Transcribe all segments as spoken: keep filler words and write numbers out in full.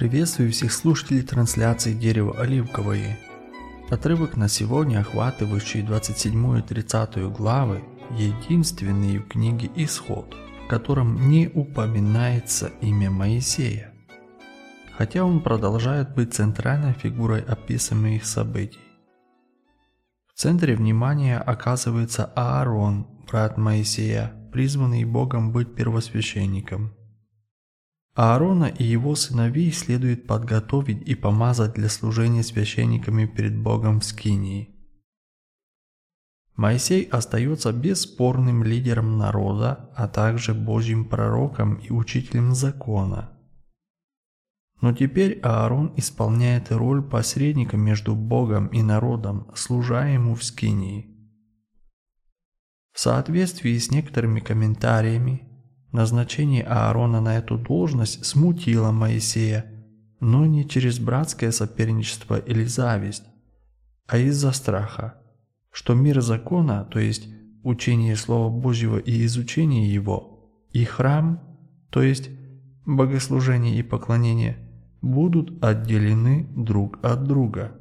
Приветствую всех слушателей трансляции «Дерево оливковое». Отрывок на сегодня, охватывающий двадцать седьмую и тридцатую главы, единственный в книге «Исход», в котором не упоминается имя Моисея, хотя он продолжает быть центральной фигурой описываемых событий. В центре внимания оказывается Аарон, брат Моисея, призванный Богом быть первосвященником. Аарона и его сыновей следует подготовить и помазать для служения священниками перед Богом в Скинии. Моисей остается бесспорным лидером народа, а также Божьим пророком и учителем закона. Но теперь Аарон исполняет роль посредника между Богом и народом, служа ему в Скинии. В соответствии с некоторыми комментариями, назначение Аарона на эту должность смутило Моисея, но не через братское соперничество или зависть, а из-за страха, что мир закона, то есть учение Слова Божьего и изучение его, и храм, то есть богослужение и поклонение, будут отделены друг от друга.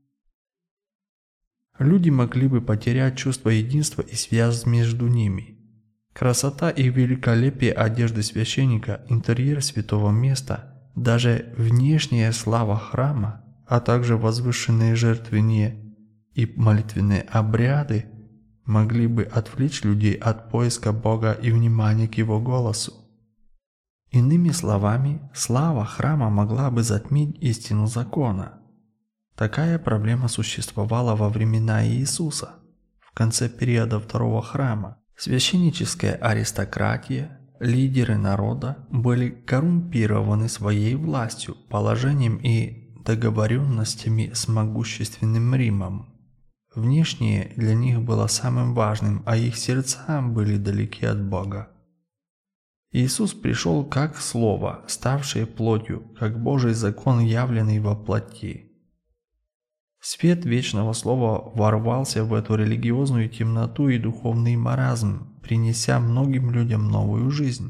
Люди могли бы потерять чувство единства и связь между ними. Красота и великолепие одежды священника, интерьер святого места, даже внешняя слава храма, а также возвышенные жертвенные и молитвенные обряды могли бы отвлечь людей от поиска Бога и внимания к Его голосу. Иными словами, слава храма могла бы затмить истину закона. Такая проблема существовала во времена Иисуса, в конце периода второго храма. Священническая аристократия, лидеры народа были коррумпированы своей властью, положением и договоренностями с могущественным Римом. Внешнее для них было самым важным, а их сердца были далеки от Бога. Иисус пришел как Слово, ставшее плотью, как Божий закон, явленный во плоти. Свет вечного слова ворвался в эту религиозную темноту и духовный маразм, принеся многим людям новую жизнь.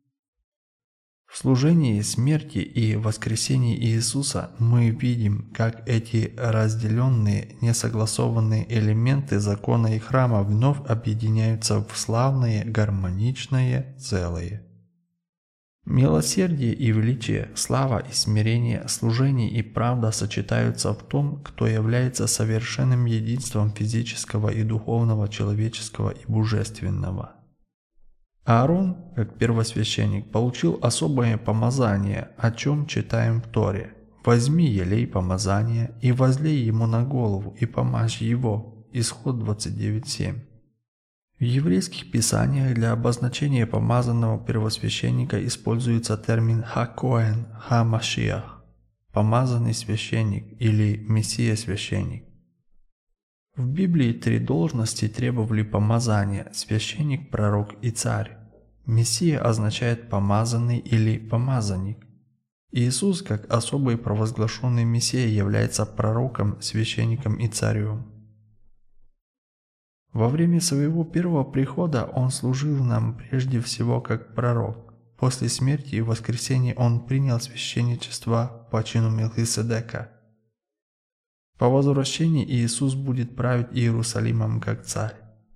В служении смерти и воскресении Иисуса мы видим, как эти разделенные, несогласованные элементы закона и храма вновь объединяются в славное, гармоничное целое. Милосердие и величие, слава и смирение, служение и правда сочетаются в том, кто является совершенным единством физического и духовного, человеческого и божественного. Аарон, как первосвященник, получил особое помазание, о чем читаем в Торе. «Возьми елей помазания и возлей ему на голову и помажь его». Исход двадцать девять семь. В еврейских писаниях для обозначения помазанного первосвященника используется термин «ха-коэн», «ха-машиах», «помазанный священник» или «мессия-священник». В Библии три должности требовали помазания – священник, пророк и царь. Мессия означает «помазанный» или «помазанник». Иисус, как особый провозглашенный Мессия, является пророком, священником и царем. Во время своего первого прихода Он служил нам прежде всего как пророк. После смерти и воскресения Он принял священничество по чину Мелхиседека. По возвращении Иисус будет править Иерусалимом как царь.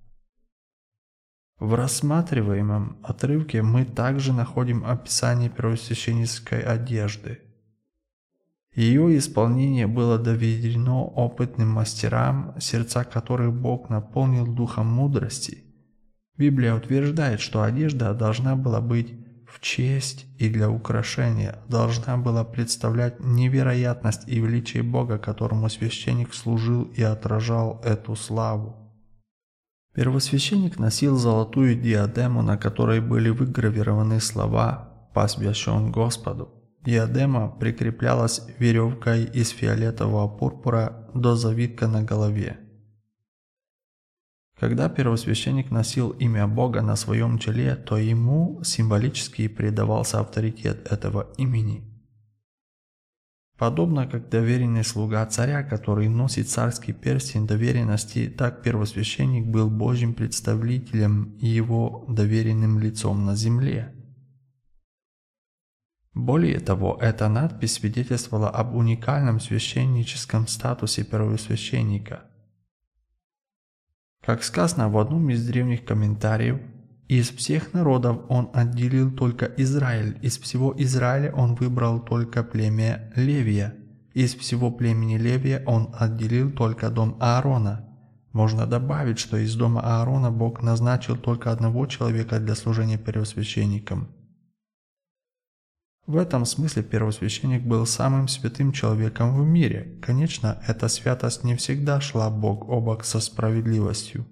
В рассматриваемом отрывке мы также находим описание первосвященнической одежды. Ее исполнение было доверено опытным мастерам, сердца которых Бог наполнил духом мудрости. Библия утверждает, что одежда должна была быть в честь и для украшения, должна была представлять невероятность и величие Бога, которому священник служил и отражал эту славу. Первосвященник носил золотую диадему, на которой были выгравированы слова «Посвящен Господу». Диадема прикреплялась веревкой из фиолетового пурпура до завитка на голове. Когда первосвященник носил имя Бога на своем челе, то ему символически придавался авторитет этого имени. Подобно как доверенный слуга царя, который носит царский перстень доверенности, так первосвященник был Божьим представителем и его доверенным лицом на земле. Более того, эта надпись свидетельствовала об уникальном священническом статусе первосвященника. Как сказано в одном из древних комментариев, из всех народов он отделил только Израиль, из всего Израиля он выбрал только племя Левия, из всего племени Левия он отделил только дом Аарона. Можно добавить, что из дома Аарона Бог назначил только одного человека для служения первосвященником. В этом смысле первосвященник был самым святым человеком в мире. Конечно, эта святость не всегда шла бок о бок со справедливостью.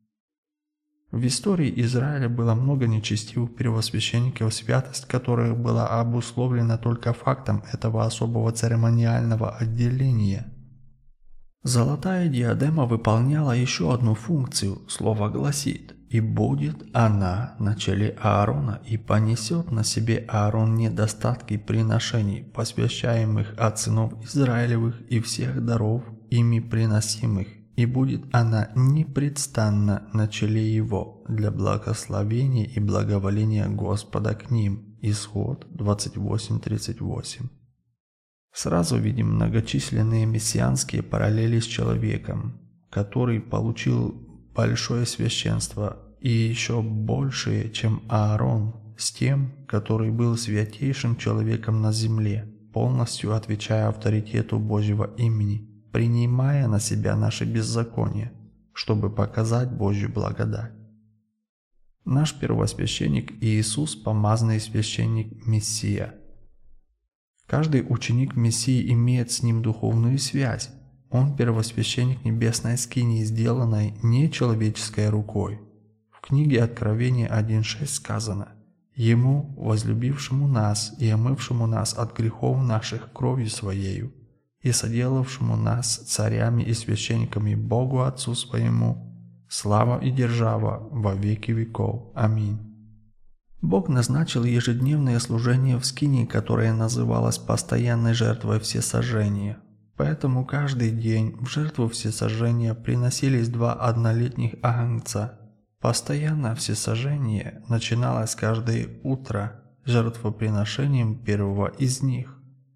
В истории Израиля было много нечестивых первосвященников, святость которых была обусловлена только фактом этого особого церемониального отделения. Золотая диадема выполняла еще одну функцию. Слово гласит: «И будет она на челе Аарона, и понесет на себе Аарон недостатки приношений, посвящаемых от сынов Израилевых и всех даров, ими приносимых, и будет она непрестанно на челе его для благословения и благоволения Господа к ним». Исход двадцать восемь тридцать восемь. Сразу видим многочисленные мессианские параллели с человеком, который получил большое священство и еще большее, чем Аарон, с тем, который был святейшим человеком на земле, полностью отвечая авторитету Божьего имени, принимая на себя наши беззакония, чтобы показать Божью благодать. Наш первосвященник Иисус, помазанный священник Мессия. Каждый ученик Мессии имеет с ним духовную связь. Он первосвященник небесной скинии, сделанной не человеческой рукой. В книге Откровения один шесть сказано: «Ему, возлюбившему нас и омывшему нас от грехов наших кровью Своею, и соделавшему нас царями и священниками Богу Отцу Своему, слава и держава во веки веков. Аминь». Бог назначил ежедневное служение в скинии, которое называлось постоянной жертвой всесожжения. Поэтому каждый день в жертву всесожжения приносились два однолетних агнца. Постоянное всесожжение начиналось каждое утро жертвоприношением первого из них.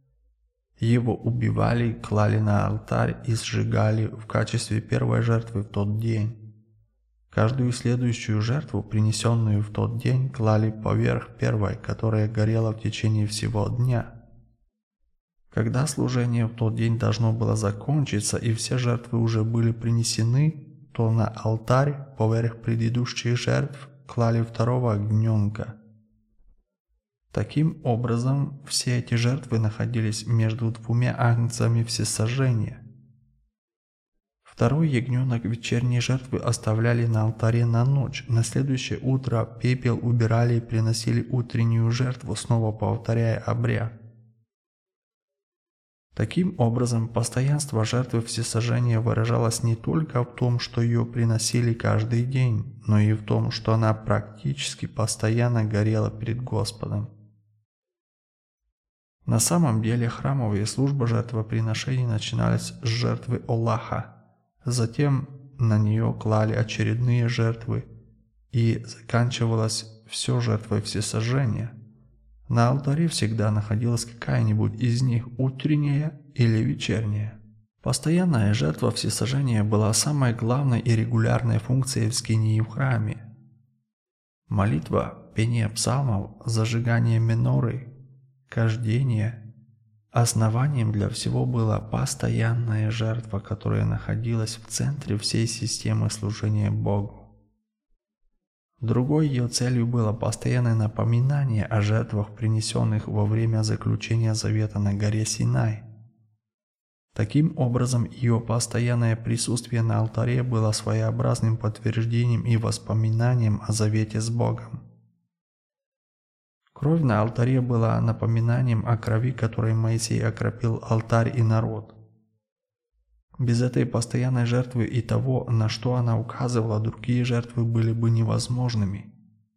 Его убивали, клали на алтарь и сжигали в качестве первой жертвы в тот день. Каждую следующую жертву, принесенную в тот день, клали поверх первой, которая горела в течение всего дня. Когда служение в тот день должно было закончиться и все жертвы уже были принесены, то на алтарь поверх предыдущих жертв клали второго огненка. Таким образом, все эти жертвы находились между двумя агнцами всесожжения. Второй ягненок вечерней жертвы оставляли на алтаре на ночь. На следующее утро пепел убирали и приносили утреннюю жертву, снова повторяя обряд. Таким образом, постоянство жертвы всесожжения выражалось не только в том, что ее приносили каждый день, но и в том, что она практически постоянно горела перед Господом. На самом деле храмовые службы жертвоприношений начинались с жертвы Олаха. Затем на нее клали очередные жертвы, и заканчивалось все жертвой всесожжения. На алтаре всегда находилась какая-нибудь из них, утренняя или вечерняя. Постоянная жертва всесожжения была самой главной и регулярной функцией в скинии в храме. Молитва, пение псалмов, зажигание меноры, кождение – основанием для всего была постоянная жертва, которая находилась в центре всей системы служения Богу. Другой ее целью было постоянное напоминание о жертвах, принесенных во время заключения завета на горе Синай. Таким образом, ее постоянное присутствие на алтаре было своеобразным подтверждением и воспоминанием о завете с Богом. Кровь на алтаре была напоминанием о крови, которой Моисей окропил алтарь и народ. Без этой постоянной жертвы и того, на что она указывала, другие жертвы были бы невозможными.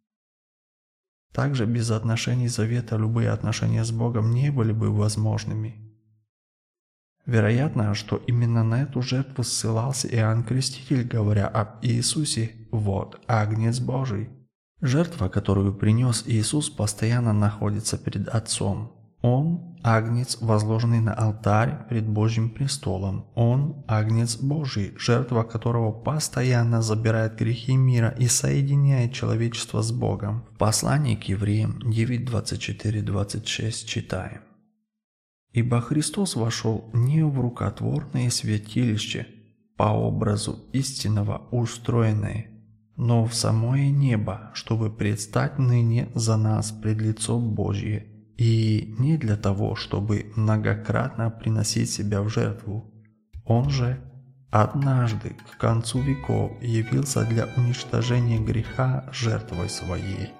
Также без отношений завета любые отношения с Богом не были бы возможными. Вероятно, что именно на эту жертву ссылался Иоанн Креститель, говоря об Иисусе: «Вот Агнец Божий». Жертва, которую принес Иисус, постоянно находится перед Отцом. Он – агнец, возложенный на алтарь пред Божьим престолом. Он – агнец Божий, жертва которого постоянно забирает грехи мира и соединяет человечество с Богом. В послании к евреям девять двадцать четыре двадцать шесть читаем: «Ибо Христос вошел не в рукотворное святилище, по образу истинного устроенное, но в самое небо, чтобы предстать ныне за нас пред лицо Божье, и не для того, чтобы многократно приносить себя в жертву. Он же однажды к концу веков явился для уничтожения греха жертвой своей».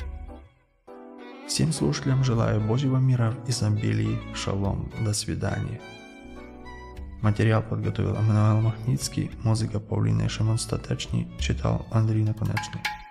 Всем слушателям желаю Божьего мира в изобилии. Шалом. До свидания. Материал подготовил Эммануил Махницкий, музыка Павлина Шимон Статечний, читал Андрей Наконечный.